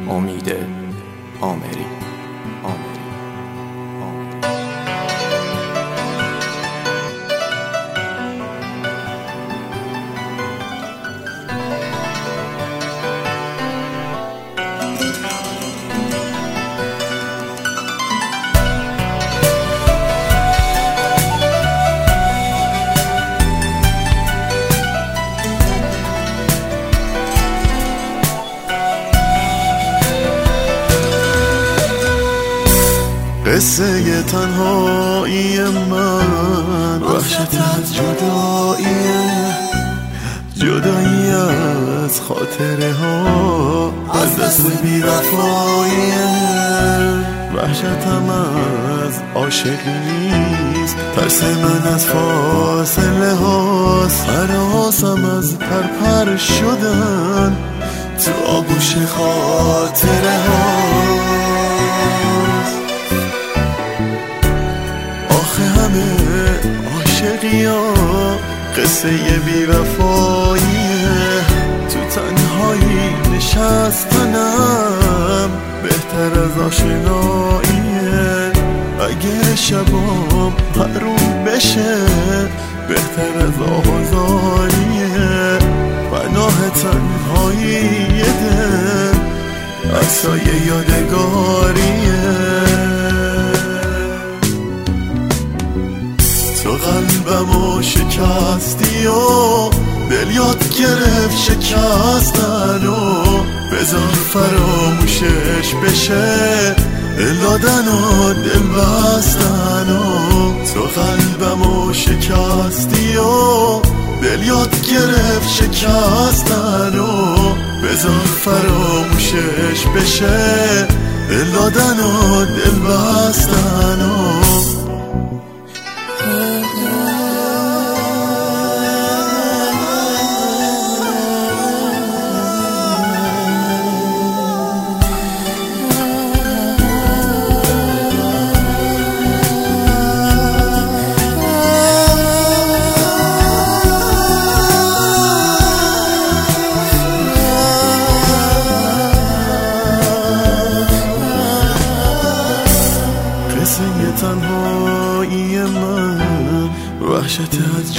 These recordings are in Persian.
امید آمری. قصه تنهایی من، وحشت از جدایی از خاطره ها، از دست بی‌وفاییه. وحشتم از عاشقی نیست، ترس من از فاصله هاست. هراسم از پرپر شدن تو آغوش خاطره هاست. عاشقی ها قصه بی‌وفاییه، تو تنهایی نشستنم بهتر از آشناییه. اگه شبام حروم بشه بهتر از آزاریه. پناه تنهایی دل عکسای یادگاریه. تو قلبمو شکستی و دل یاد گرفت شکستن و بذار فراموشش بشه دل دادن و دل بستن و تو قلبمو شکستی و دل یاد گرفت شکستن و بذار فراموشش بشه دل دادن و دل بستن و تنهایی من، وحشت از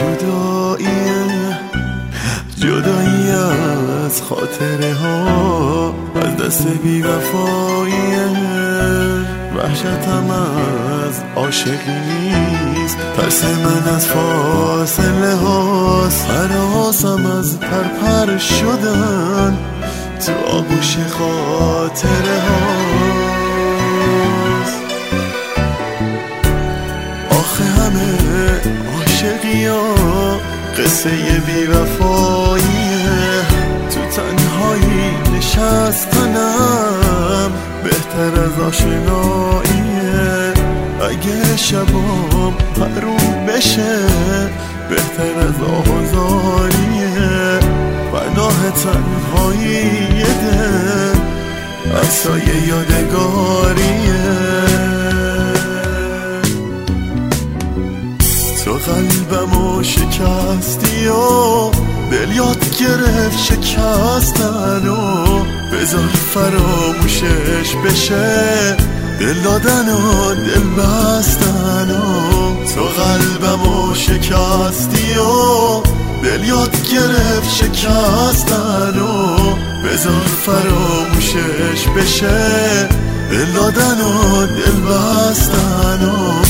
جدایی از خاطره ها، از دست بی‌وفاییه. وحشتم از عاشقی نیست، ترس من از فاصله هاست. هراسم از پرپر شدن تو آغوش خاطره ها. عاشقی ها قصه بی‌وفاییه، تو تنهایی نشستنم بهتر از آشناییه. اگه شبام حروم بشه بهتر از آزاریه. پناه تنهایی دل عکسای یادگاریه. تو قلبمو شکستی و دل یاد گرفت شکستن و بذار فراموشش بشه دل دادن و دل بستن و تو قلبمو شکستی و دل یاد گرفت شکستن و بذار فراموشش بشه دل دادن و دل بستن و